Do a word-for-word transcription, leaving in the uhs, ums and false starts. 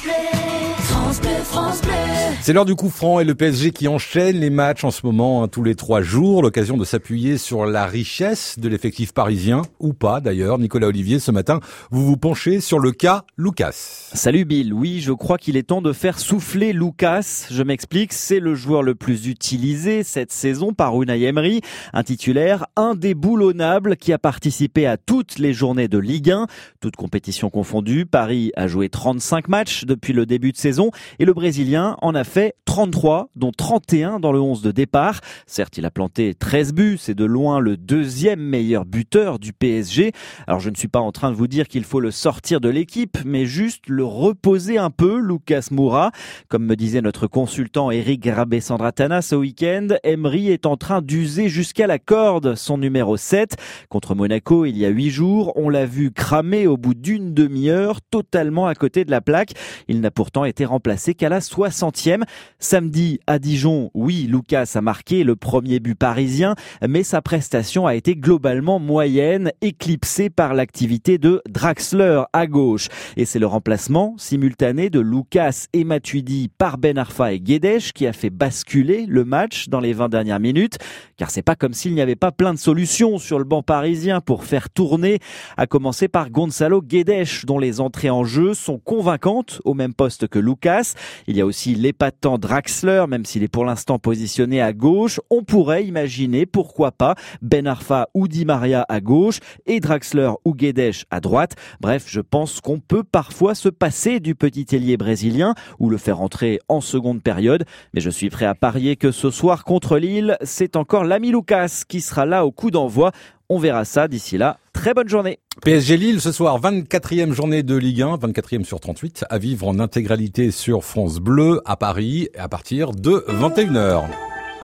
France Bleu, France Bleu, France Bleu. C'est l'heure du coup franc et le P S G qui enchaîne les matchs en ce moment, hein, tous les trois jours. L'occasion de s'appuyer sur la richesse de l'effectif parisien, ou pas d'ailleurs. Nicolas Olivier, ce matin, vous vous penchez sur le cas Lucas. Salut Bill, oui, je crois qu'il est temps de faire souffler Lucas. Je m'explique, c'est le joueur le plus utilisé cette saison par Unai Emery, un titulaire indéboulonnable qui a participé à toutes les journées de Ligue un, toutes compétitions confondues. Paris a joué trente-cinq matchs depuis le début de saison et le Brésilien en a fait trente-trois, dont trente et un dans le onze de départ. Certes, il a planté treize buts, c'est de loin le deuxième meilleur buteur du P S G. Alors je ne suis pas en train de vous dire qu'il faut le sortir de l'équipe, mais juste le reposer un peu, Lucas Moura. Comme me disait notre consultant Eric Grabé-Sandratana ce week-end, Emery est en train d'user jusqu'à la corde son numéro sept. Contre Monaco, il y a huit jours, on l'a vu cramer au bout d'une demi-heure, totalement à côté de la plaque. Il n'a pourtant été remplacé qu'à la soixantième. Samedi, à Dijon, oui, Lucas a marqué le premier but parisien, mais sa prestation a été globalement moyenne, éclipsée par l'activité de Draxler à gauche. Et c'est le remplacement simultané de Lucas et Matuidi par Ben Arfa et Guedes qui a fait basculer le match dans les vingt dernières minutes. Car c'est pas comme s'il n'y avait pas plein de solutions sur le banc parisien pour faire tourner, à commencer par Gonzalo Guedes, dont les entrées en jeu sont convaincantes au même poste que Lucas. Il y a aussi l'épatant Draxler, même s'il est pour l'instant positionné à gauche. On pourrait imaginer, pourquoi pas, Ben Arfa ou Di Maria à gauche et Draxler ou Guedes à droite. Bref, je pense qu'on peut parfois se passer du petit ailier brésilien ou le faire entrer en seconde période. Mais je suis prêt à parier que ce soir contre Lille, c'est encore l'ami Lucas qui sera là au coup d'envoi. On verra ça d'ici là. Très bonne journée. P S G Lille ce soir, vingt-quatrième journée de Ligue un, vingt-quatrième sur trente-huit, à vivre en intégralité sur France Bleu à Paris à partir de vingt et une heures.